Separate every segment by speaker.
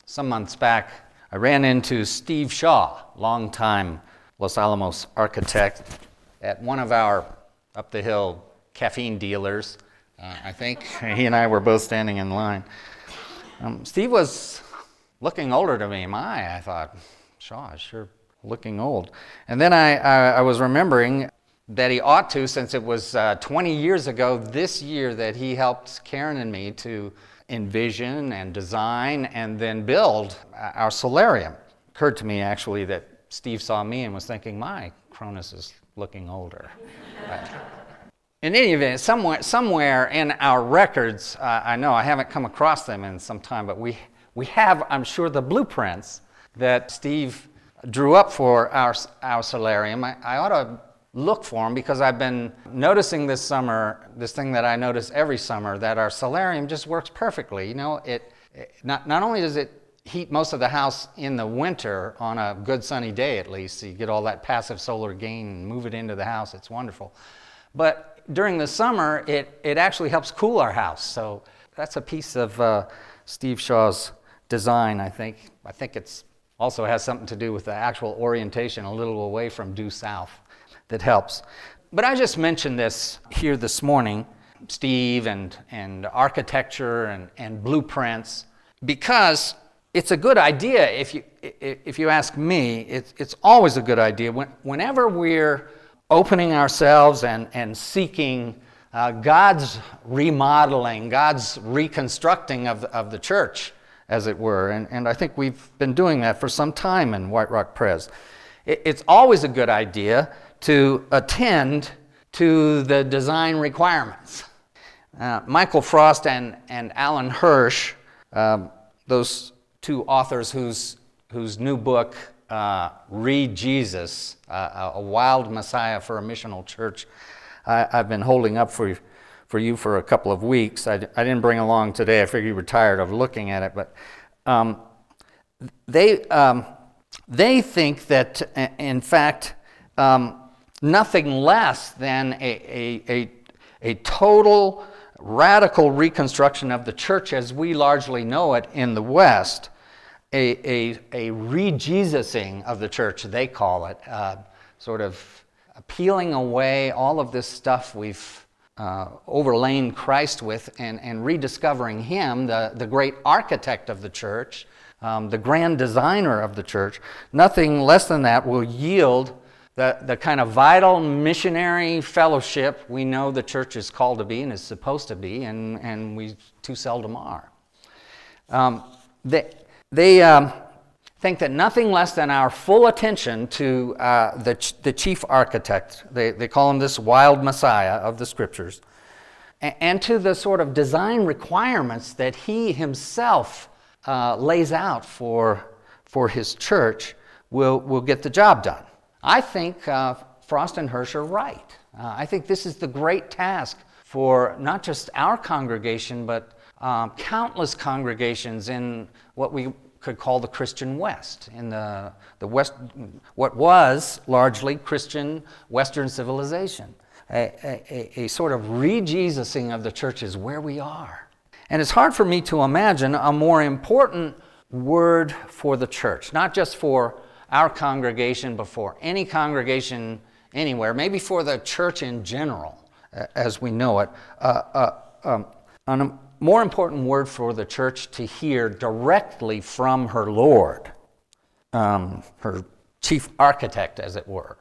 Speaker 1: Some months back, I ran into Steve Shaw, longtime Los Alamos architect, at one of our up-the-hill caffeine dealers. I think he and I were both standing in line. Steve was looking older to me. I thought, Shaw is sure looking old. And then I was remembering that he ought to, since it was 20 years ago this year that he helped Karen and me to envision and design and then build our solarium. It occurred to me actually that Steve saw me and was thinking, my Cronus is looking older. But in any event, somewhere in our records, I know I haven't come across them in some time, but we have, I'm sure, the blueprints that Steve drew up for our solarium. I ought to look for them because I've been noticing this summer, this thing that I notice every summer, that our solarium just works perfectly. You know, not only does it heat most of the house in the winter on a good sunny day at least, so you get all that passive solar gain and move it into the house, it's wonderful. But during the summer, it actually helps cool our house. So that's a piece of Steve Shaw's design, I think. I think it's also has something to do with the actual orientation a little away from due south that helps. But I just mentioned this here this morning, Steve and architecture and blueprints, because it's a good idea. If you ask me, it's always a good idea whenever we're opening ourselves and seeking God's remodeling, God's reconstructing of the church, as it were. And I think we've been doing that for some time in White Rock Pres. It's always a good idea to attend to the design requirements. Michael Frost and Alan Hirsch, those two authors whose new book, Read Jesus, A Wild Messiah for a Missional Church, I've been holding up for you for a couple of weeks. I didn't bring along today. I figured you were tired of looking at it, but they think that, in fact, nothing less than a total radical reconstruction of the church as we largely know it in the West, a re-Jesusing of the church, they call it, sort of peeling away all of this stuff we've overlain Christ with and rediscovering Him, the great architect of the church, the grand designer of the church. Nothing less than that will yield the kind of vital missionary fellowship we know the church is called to be and is supposed to be, and we too seldom are. They think that nothing less than our full attention to the chief architect, they call him this wild Messiah of the Scriptures, and to the sort of design requirements that he himself lays out for his church will get the job done. I think Frost and Hirsch are right. I think this is the great task for not just our congregation, but countless congregations in what we could call the Christian West, in the West, what was largely Christian Western civilization. A sort of re-Jesusing of the church is where we are. And it's hard for me to imagine a more important word for the church, not just for our congregation, but for any congregation anywhere, maybe for the church in general, as we know it. A more important word for the church to hear directly from her Lord, her chief architect, as it were.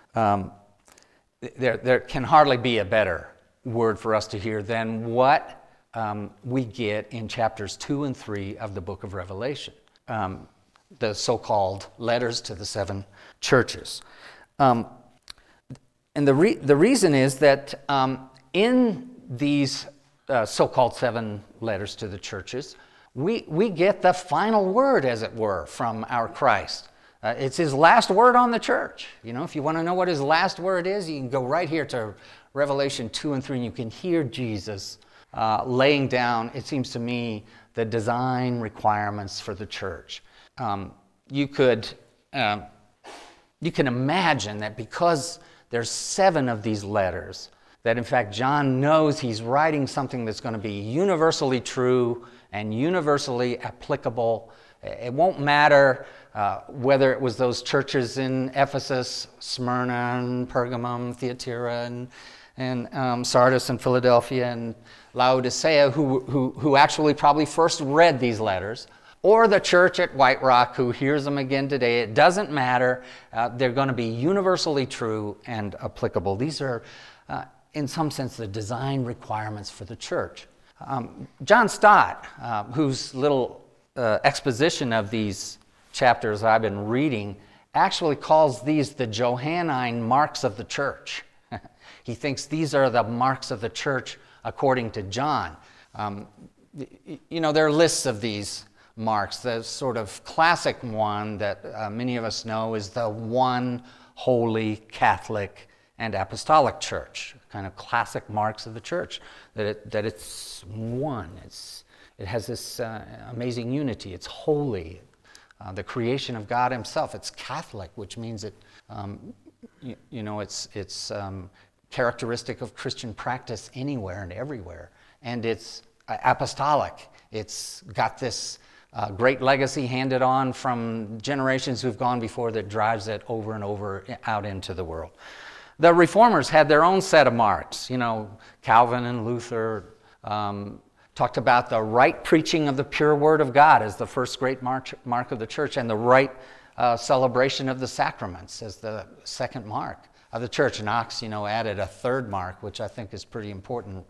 Speaker 1: There can hardly be a better word for us to hear than what we get in chapters 2 and 3 of the book of Revelation, the so-called letters to the 7 churches. And the reason is that in these so-called 7 letters to the churches, we get the final word, as it were, from our Christ. It's his last word on the church. You know, if you want to know what his last word is, you can go right here to Revelation 2 and 3, and you can hear Jesus laying down, it seems to me, the design requirements for the church. You can imagine that because there's 7 of these letters, that in fact John knows he's writing something that's going to be universally true and universally applicable It won't matter whether it was those churches in Ephesus, Smyrna, and Pergamum, Thyatira, and Sardis, and Philadelphia, and Laodicea, who actually probably first read these letters, or the church at White Rock who hears them again today. It doesn't matter. They're going to be universally true and applicable. These are, in some sense, the design requirements for the church. John Stott, whose little exposition of these chapters I've been reading, actually calls these the Johannine marks of the church. He thinks these are the marks of the church according to John. There are lists of these marks. The sort of classic one that many of us know is the one holy Catholic and Apostolic Church, kind of classic marks of the church, that it's one. It has this amazing unity. It's holy, the creation of God Himself. It's Catholic, which means it's characteristic of Christian practice anywhere and everywhere. And it's apostolic. It's got this great legacy handed on from generations who've gone before that drives it over and over out into the world. The Reformers had their own set of marks. Calvin and Luther talked about the right preaching of the pure Word of God as the first great mark of the church, and the right celebration of the sacraments as the second mark of the church. Knox, added a third mark, which I think is pretty important.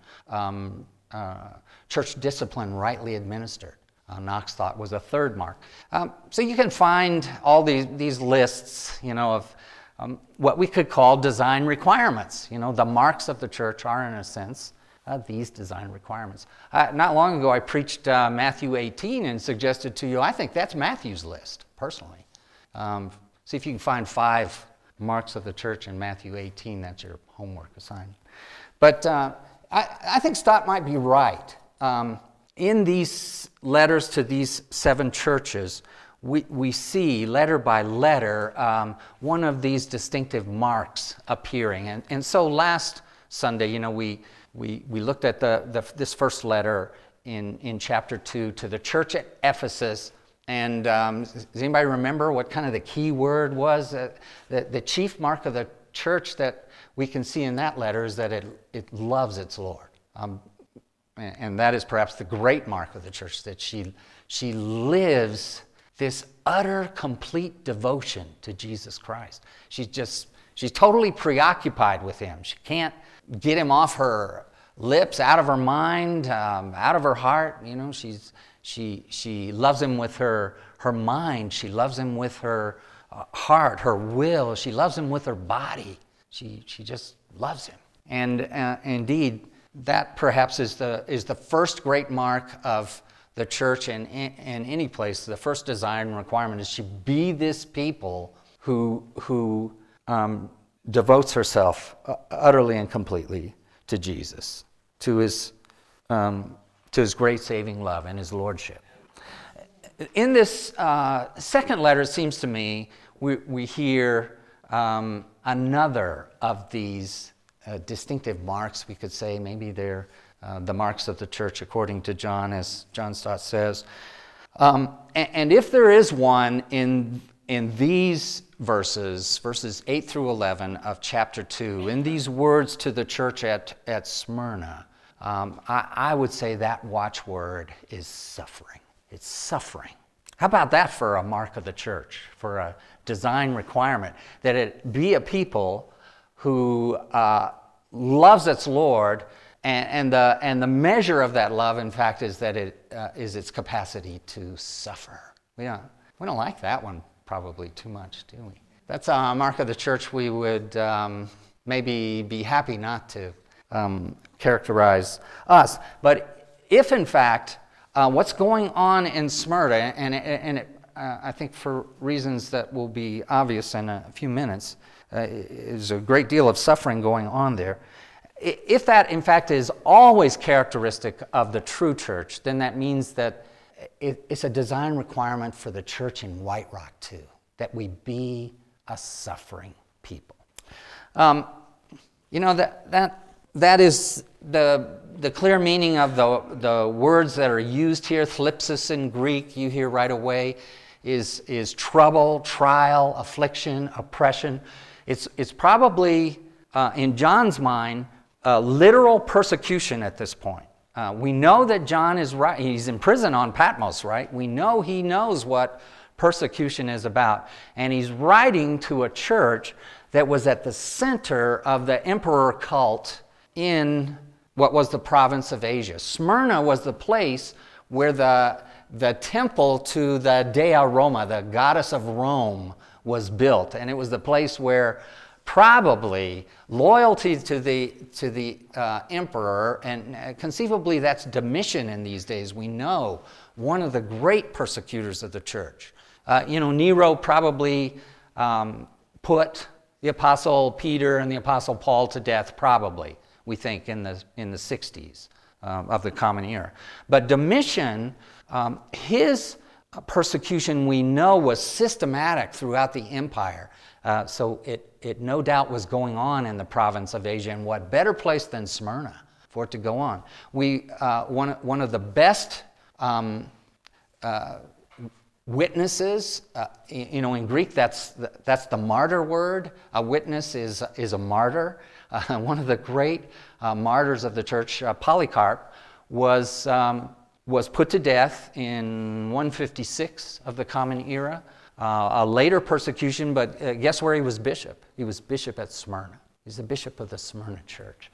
Speaker 1: Church discipline rightly administered, Knox thought was a third mark. So you can find all these lists, of what we could call design requirements. The marks of the church are, in a sense, these design requirements. Not long ago, I preached Matthew 18 and suggested to you, I think that's Matthew's list, personally. See if you can find 5 marks of the church in Matthew 18. That's your homework assignment. But I think Stott might be right. In these letters to these 7 churches, we see, letter by letter, one of these distinctive marks appearing. And so last Sunday, we looked at this first letter in chapter 2 to the church at Ephesus. And does anybody remember what kind of the key word was? The chief mark of the church that we can see in that letter is that it loves its Lord. And that is perhaps the great mark of the church, that she lives this utter, complete devotion to Jesus Christ. She's totally preoccupied with Him. She can't get Him off her lips, out of her mind, out of her heart. She loves Him with her mind. She loves Him with her heart, her will. She loves Him with her body. She just loves Him. And indeed, that perhaps is the first great mark of the church in any place. The first design requirement is she be this people who devotes herself utterly and completely to Jesus, to His great saving love and His lordship. In this second letter, it seems to me, we hear another of these distinctive marks. We could say maybe they're the marks of the church according to John, as John Stott says. And if there is one in these verses 8 through 11 of chapter 2, in these words to the church at Smyrna, I would say that watchword is suffering. It's suffering. How about that for a mark of the church, for a design requirement, that it be a people who loves its Lord, and the measure of that love, in fact, is that it is its capacity to suffer. We don't like that one probably too much, do we? That's a mark of the church we would maybe be happy not to characterize us. But if, in fact, what's going on in Smyrna, and I think for reasons that will be obvious in a few minutes, there's a great deal of suffering going on there. If that, in fact, is always characteristic of the true church, then that means that it's a design requirement for the church in White Rock, too, that we be a suffering people. That that is the clear meaning of the words that are used here. Thlipsis in Greek, you hear right away, is trouble, trial, affliction, oppression. It's probably, in John's mind, literal persecution at this point. We know that John is right. He's in prison on Patmos, right? We know he knows what persecution is about. And he's writing to a church that was at the center of the emperor cult in what was the province of Asia. Smyrna was the place where the temple to the Dea Roma, the goddess of Rome, was built. And it was the place where probably loyalty to the emperor, and conceivably that's Domitian in these days, we know, one of the great persecutors of the church. Nero probably put the Apostle Peter and the Apostle Paul to death, probably, we think, in the 60s of the Common Era. But Domitian, his persecution, we know, was systematic throughout the empire. So it no doubt was going on in the province of Asia, and what better place than Smyrna for it to go on? One of the best witnesses, in Greek, that's the martyr word. A witness is a martyr. One of the great martyrs of the church, Polycarp, was put to death in 156 of the Common Era. A later persecution, but guess where he was bishop? He was bishop at Smyrna. He's the bishop of the Smyrna church.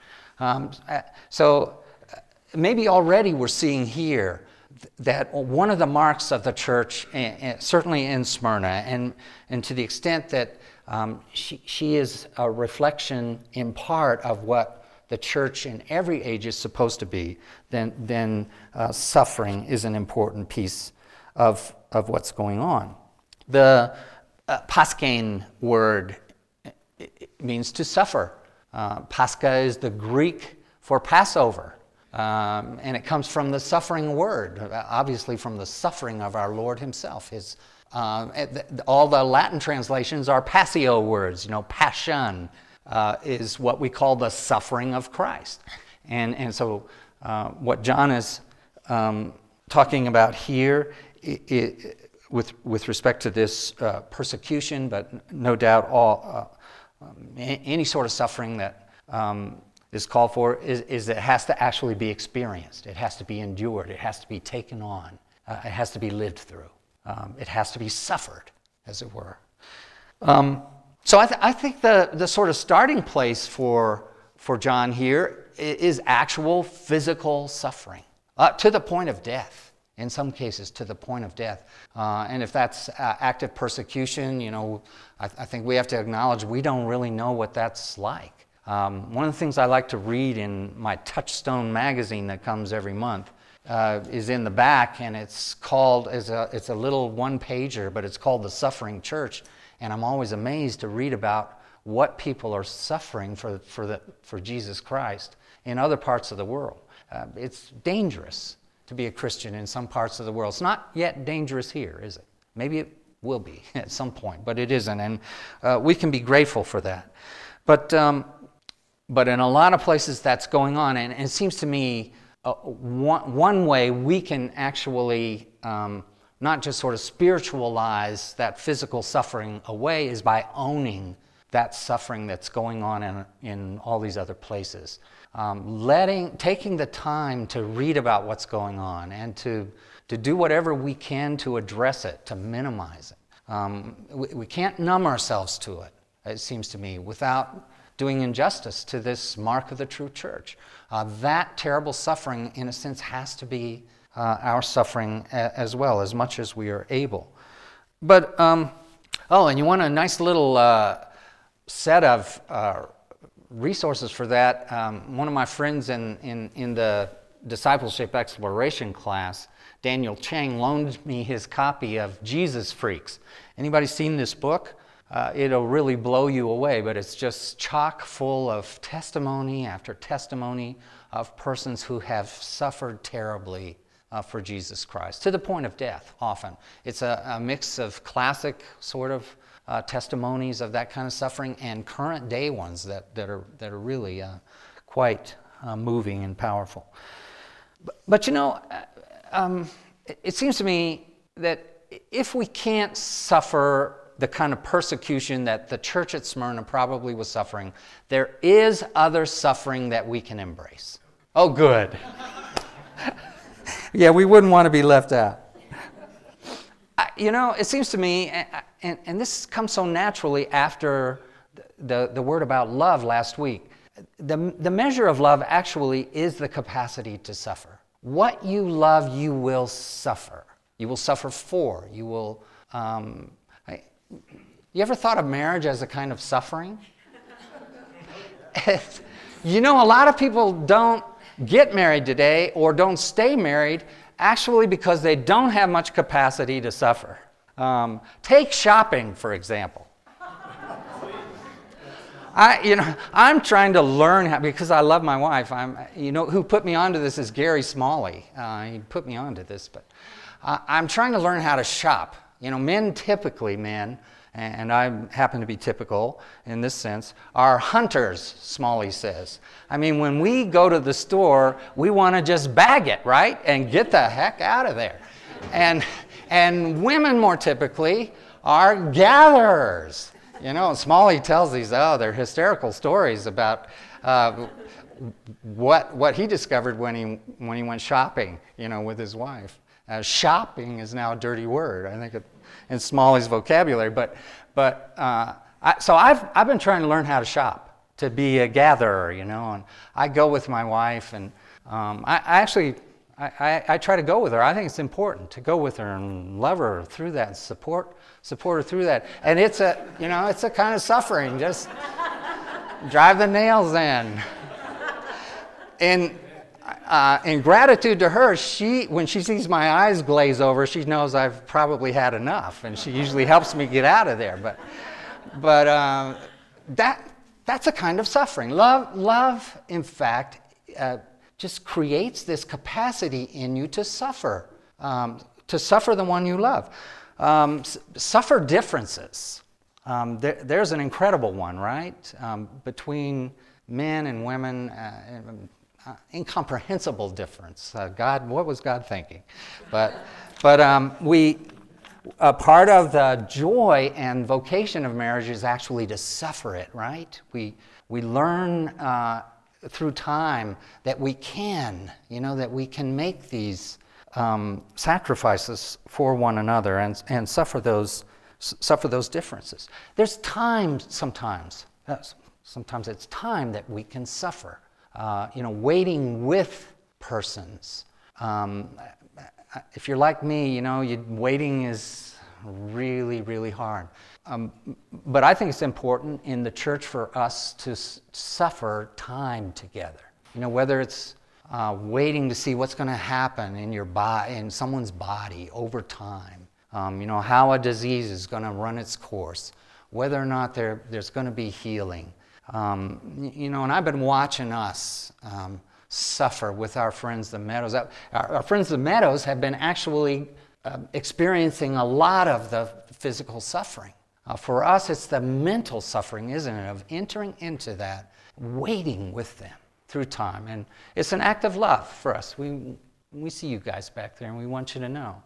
Speaker 1: So maybe already we're seeing here that one of the marks of the church, certainly in Smyrna, and to the extent that she is a reflection in part of what the church in every age is supposed to be, then suffering is an important piece of what's going on. The Paschein word means to suffer. Pascha is the Greek for Passover. And it comes from the suffering word, obviously from the suffering of our Lord himself. All the Latin translations are passio words. Passion is what we call the suffering of Christ. And so what John is talking about here with respect to this persecution, but no doubt any sort of suffering that is called for is that it has to actually be experienced. It has to be endured. It has to be taken on. It has to be lived through. It has to be suffered, as it were. So I think the sort of starting place for John here is actual physical suffering, to the point of death. In some cases, to the point of death. And if that's active persecution, I think we have to acknowledge we don't really know what that's like. One of the things I like to read in my Touchstone magazine that comes every month is in the back, and it's called, it's a little one-pager, but it's called The Suffering Church. And I'm always amazed to read about what people are suffering for Jesus Christ in other parts of the world. It's dangerous to be a Christian in some parts of the world. It's not yet dangerous here, is it? Maybe it will be at some point, but it isn't, and we can be grateful for that. But in a lot of places that's going on, and it seems to me one way we can actually not just sort of spiritualize that physical suffering away is by owning that suffering that's going on in all these other places. Taking the time to read about what's going on and to do whatever we can to address it, to minimize it. We can't numb ourselves to it, it seems to me, without doing injustice to this mark of the true church. That terrible suffering, in a sense, has to be our suffering as well, as much as we are able. But, and you want a nice little set of resources for that. One of my friends in the Discipleship Exploration class, Daniel Chang, loaned me his copy of Jesus Freaks. Anybody seen this book? It'll really blow you away, but it's just chock full of testimony after testimony of persons who have suffered terribly for Jesus Christ, to the point of death often. It's a mix of classic sort of testimonies of that kind of suffering and current day ones that are really quite moving and powerful. But it seems to me that if we can't suffer the kind of persecution that the church at Smyrna probably was suffering, there is other suffering that we can embrace. Oh, good. Yeah, we wouldn't want to be left out. It seems to me, and this comes so naturally after the word about love last week, the measure of love actually is the capacity to suffer. What you love, you will suffer. You will suffer for. You will... You ever thought of marriage as a kind of suffering? A lot of people don't get married today or don't stay married actually because they don't have much capacity to suffer. Take shopping, for example. I'm trying to learn how, because I love my wife. Who put me onto this is Gary Smalley. He put me onto this, but I'm trying to learn how to shop. Men, and I happen to be typical in this sense, are hunters, Smalley says. When we go to the store, we want to just bag it, right? And get the heck out of there. And women, more typically, are gatherers. Smalley tells these, they're hysterical stories about what he discovered when he went shopping, with his wife. Shopping is now a dirty word, I think, in Smalley's vocabulary. So I've been trying to learn how to shop, to be a gatherer, and I go with my wife, and I try to go with her. I think it's important to go with her and love her through that, support her through that. And it's a kind of suffering. Just drive the nails in. In gratitude to her, when she sees my eyes glaze over, she knows I've probably had enough, and she usually helps me get out of there. But that's a kind of suffering. Love, in fact, just creates this capacity in you to suffer the one you love. Suffer differences. There's an incredible one, right? Between men and women. Incomprehensible difference. God, what was God thinking? But part of the joy and vocation of marriage is actually to suffer it, right? We learn through time that we can, that we can make these sacrifices for one another and suffer those differences. There's time sometimes. Sometimes it's time that we can suffer. Waiting with persons. If you're like me, waiting is really, really hard. But I think it's important in the church for us to suffer time together. Whether it's waiting to see what's going to happen in someone's body over time. How a disease is going to run its course. Whether or not there's going to be healing. And I've been watching us suffer with our friends the Meadows. Our friends the Meadows have been actually experiencing a lot of the physical suffering. For us, it's the mental suffering, isn't it, of entering into that, waiting with them through time. And it's an act of love for us. We see you guys back there, and we want you to know.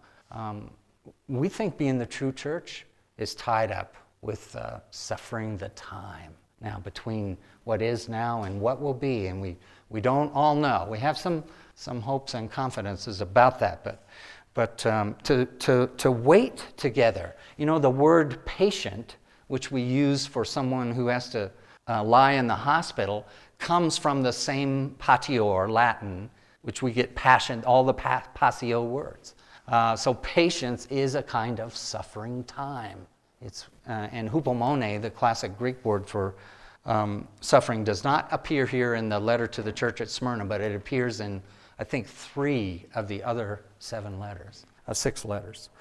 Speaker 1: We think being the true church is tied up with suffering the time. Now, between what is now and what will be, and we don't all know. We have some hopes and confidences about that, but to wait together. The word patient, which we use for someone who has to lie in the hospital, comes from the same patio, Latin, which we get passion, all the passio words. So patience is a kind of suffering time. And hupomone, the classic Greek word for suffering, does not appear here in the letter to the church at Smyrna, but it appears in, I think, 3 of the other 6 letters.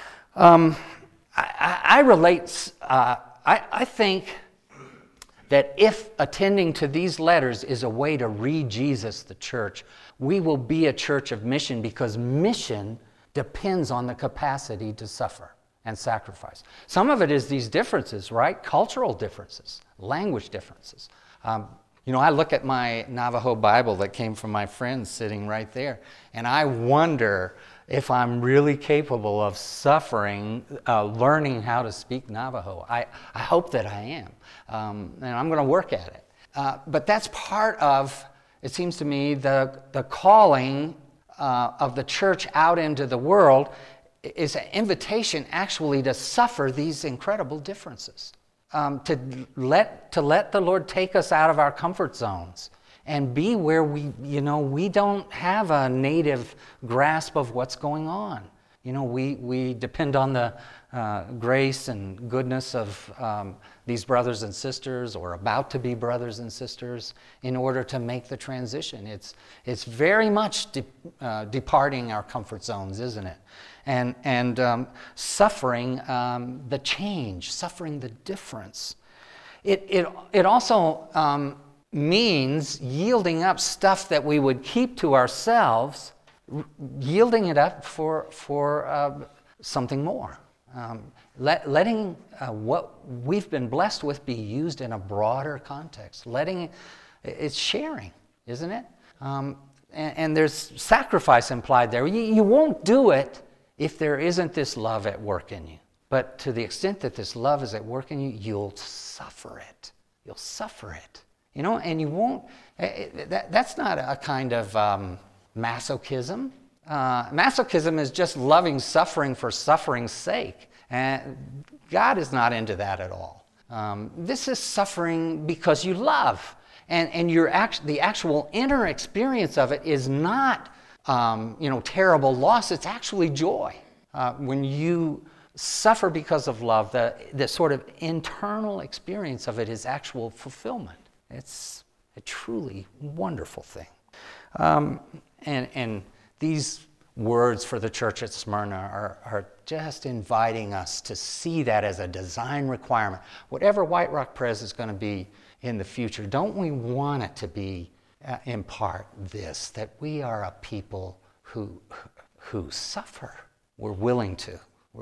Speaker 1: I think that if attending to these letters is a way to re-Jesus the church, we will be a church of mission, because mission depends on the capacity to suffer and sacrifice. Some of it is these differences, right? Cultural differences, language differences. You know, I look at my Navajo Bible that came from my friend sitting right there, and I wonder if I'm really capable of suffering, learning how to speak Navajo. I hope that I am, and I'm going to work at it. But that's part of, it seems to me, the calling of the church out into the world is an invitation actually to suffer these incredible differences. To let the Lord take us out of our comfort zones and be where we don't have a native grasp of what's going on. You know, we depend on the grace and goodness of these brothers and sisters, or about to be brothers and sisters, in order to make the transition. It's very much departing our comfort zones, isn't it? And suffering the change, suffering the difference. It also means yielding up stuff that we would keep to ourselves, yielding it up for something more. Letting what we've been blessed with be used in a broader context. It's sharing, isn't it? And there's sacrifice implied there. You won't do it if there isn't this love at work in you. But to the extent that this love is at work in you, you'll suffer it. You'll suffer it. You know, and you won't, that's not a kind of masochism. Masochism is just loving suffering for suffering's sake. And God is not into that at all. This is suffering because you love. And the actual inner experience of it is not terrible loss. It's actually joy. When you suffer because of love, the sort of internal experience of it is actual fulfillment. It's a truly wonderful thing. And these words for the church at Smyrna are just inviting us to see that as a design requirement. Whatever White Rock Pres is going to be in the future, don't we want it to be, in part, that we are a people who suffer? We're willing to,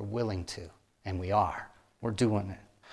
Speaker 1: and we are. We're doing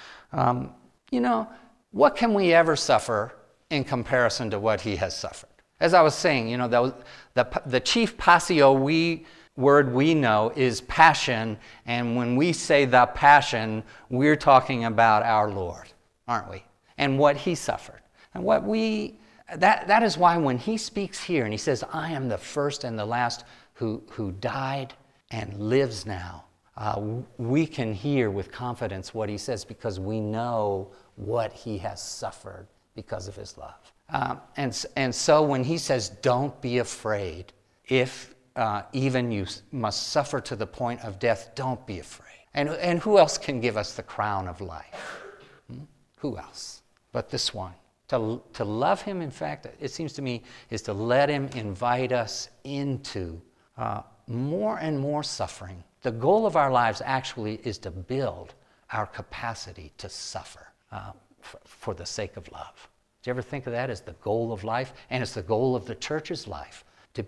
Speaker 1: it. What can we ever suffer in comparison to what he has suffered? As I was saying, the chief passio word we know is passion, and when we say the passion, we're talking about our Lord, aren't we? And what he suffered. And that is why when he speaks here and he says, I am the first and the last who died and lives now, we can hear with confidence what he says, because we know what he has suffered because of his love. And so when he says, don't be afraid, if even you must suffer to the point of death, don't be afraid. And who else can give us the crown of life? Who else but this one? To love him, in fact, it seems to me, is to let him invite us into more and more suffering. The goal of our lives actually is to build our capacity to suffer for the sake of love. Do you ever think of that as the goal of life? And it's the goal of the church's life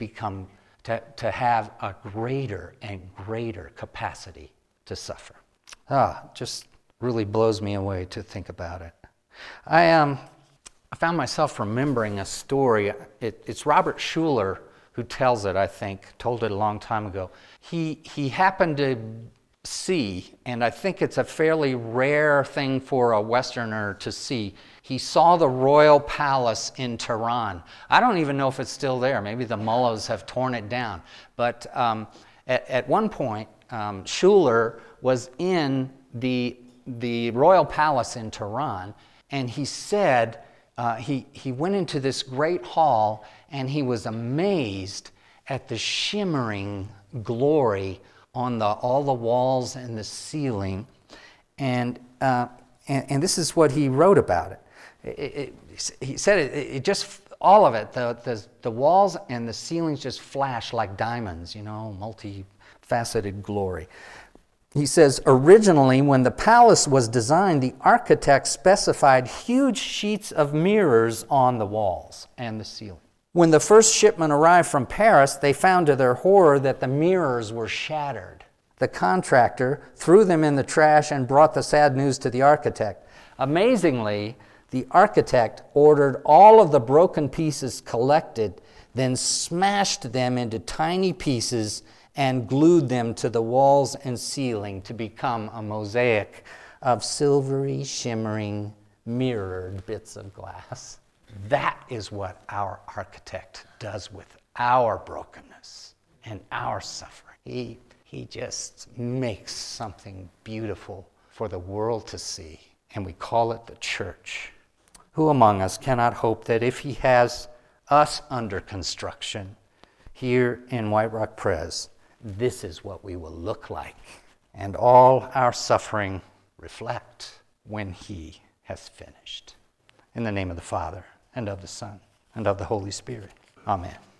Speaker 1: to have a greater and greater capacity to suffer. Just really blows me away to think about it. I found myself remembering a story. It's Robert Schuller who tells it, I think, told it a long time ago. He happened to see, and I think it's a fairly rare thing for a Westerner to see, he saw the royal palace in Tehran. I don't even know if it's still there. Maybe the mullahs have torn it down. But at one point, Schuller was in the royal palace in Tehran, and he said, he went into this great hall, and he was amazed at the shimmering glory on all the walls and the ceiling. And this is what he wrote about it. He said it just, all of it, the walls and the ceilings just flash like diamonds, multifaceted glory. He says, originally, when the palace was designed, the architect specified huge sheets of mirrors on the walls and the ceiling. When the first shipment arrived from Paris, they found to their horror that the mirrors were shattered. The contractor threw them in the trash and brought the sad news to the architect. Amazingly, The architect ordered all of the broken pieces collected, then smashed them into tiny pieces and glued them to the walls and ceiling to become a mosaic of silvery, shimmering, mirrored bits of glass. That is what our architect does with our brokenness and our suffering. He just makes something beautiful for the world to see, and we call it the church. Who among us cannot hope that if he has us under construction here in White Rock Pres, this is what we will look like, and all our suffering reflect when he has finished. In the name of the Father, and of the Son, and of the Holy Spirit. Amen.